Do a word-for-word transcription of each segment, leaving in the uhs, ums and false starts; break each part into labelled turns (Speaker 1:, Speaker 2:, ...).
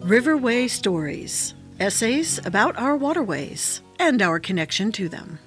Speaker 1: Riverway Stories, essays about our waterways and our connection to them.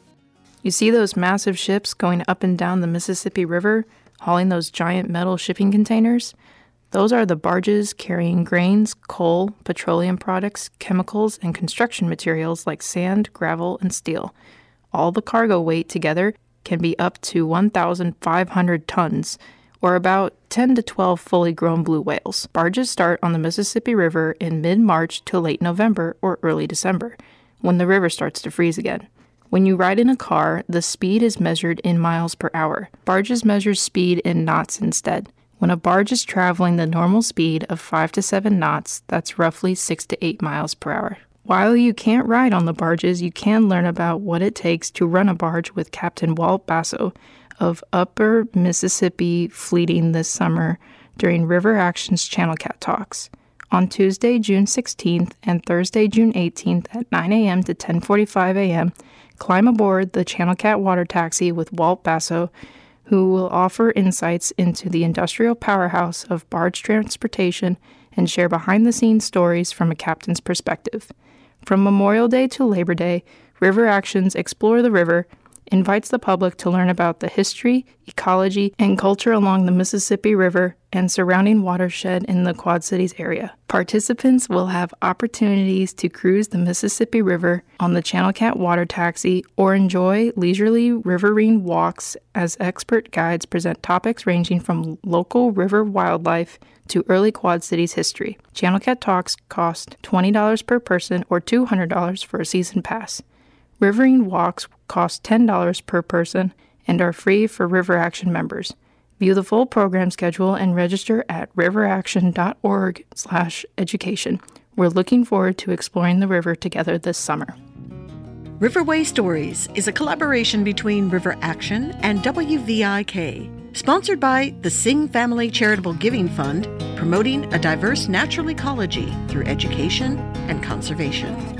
Speaker 2: You see those massive ships going up and down the Mississippi River, hauling those giant metal shipping containers? Those are the barges carrying grains, coal, petroleum products, chemicals, and construction materials like sand, gravel, and steel. All the cargo weight together can be up to one thousand five hundred tons, or about ten to twelve fully grown blue whales. Barges start on the Mississippi River in mid-March to late November or early December, when the river starts to freeze again. When you ride in a car, the speed is measured in miles per hour. Barges measure speed in knots instead. When a barge is traveling the normal speed of five to seven knots, that's roughly six to eight miles per hour. While you can't ride on the barges, you can learn about what it takes to run a barge with Captain Walt Basso of Upper Mississippi Fleeting this summer during River Action's Channel Cat Talks. On Tuesday, June sixteenth and Thursday, June eighteenth at nine a.m. to ten forty-five a.m., climb aboard the Channel Cat water taxi with Walt Basso, who will offer insights into the industrial powerhouse of barge transportation and share behind-the-scenes stories from a captain's perspective. From Memorial Day to Labor Day, River Actions Explore the River invites the public to learn about the history, ecology, and culture along the Mississippi River and surrounding watershed in the Quad Cities area. Participants will have opportunities to cruise the Mississippi River on the Channel Cat water taxi or enjoy leisurely riverine walks as expert guides present topics ranging from local river wildlife to early Quad Cities history. Channel Cat Talks cost twenty dollars per person or two hundred dollars for a season pass. Riverine walks cost ten dollars per person and are free for River Action members. View the full program schedule and register at riveraction.org slash education. We're looking forward to exploring the river together this summer.
Speaker 1: Riverway Stories is a collaboration between River Action and W V I K, sponsored by the Singh Family Charitable Giving Fund, promoting a diverse natural ecology through education and conservation.